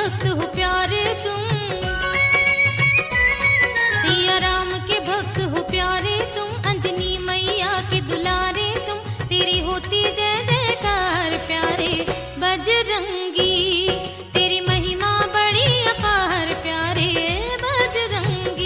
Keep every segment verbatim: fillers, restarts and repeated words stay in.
भक्त हो प्यारे तुम, सिया राम के भक्त हो प्यारे तुम, अंजनी मैया के दुलारे तुम, तेरी होती जय जयकार प्यारे बजरंगी, तेरी महिमा बड़ी अपार प्यारे बजरंगी।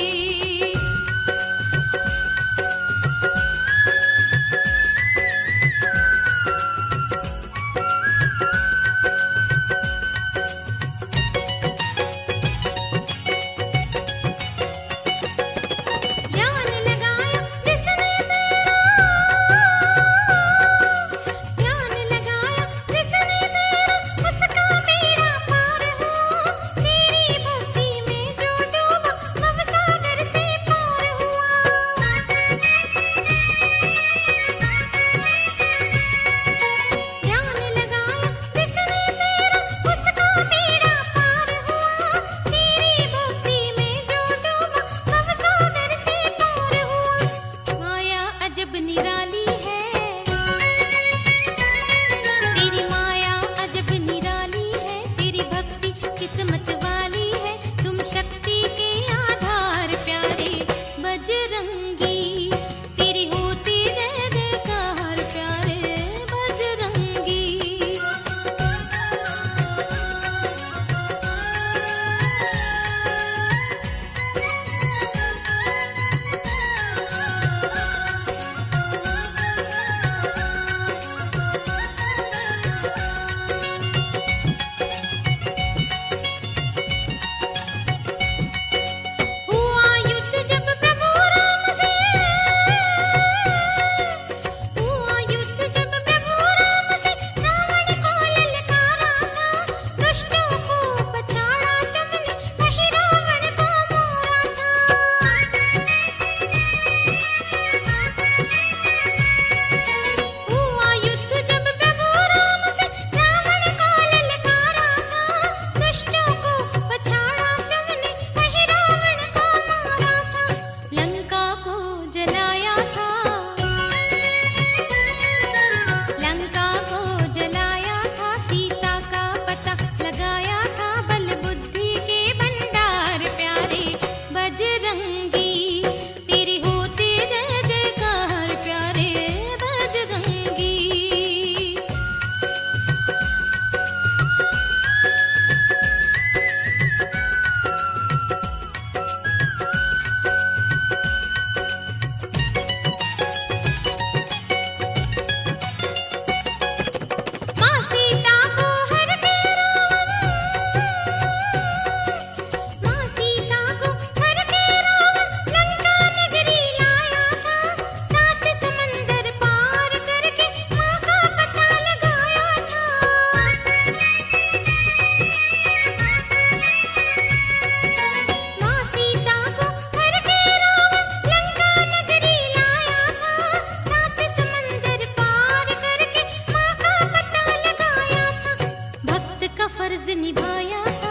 अजब निराली है तेरी माया, अजब निराली है तेरी भक्ति किस्मत वाली है, तुम शक्ति के आधार प्यारे बजरंगी, तेरी होती जय जयकार प्यारे बजरंगी। फर्ज निभाया था,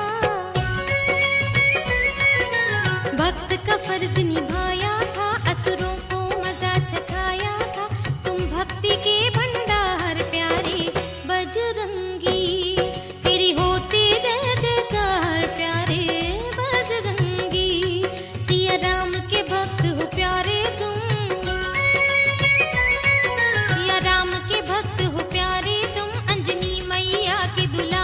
भक्त का फर्ज निभाया था, असुरों को मजा चखाया था, तुम भक्ति के भंडार प्यारे बजरंगी, तेरी होती जय जयकार प्यारे बजरंगी। सिया राम के भक्त हो प्यारे तुम, सिया राम के भक्त हो प्यारे तुम, अंजनी मैया के दुलारे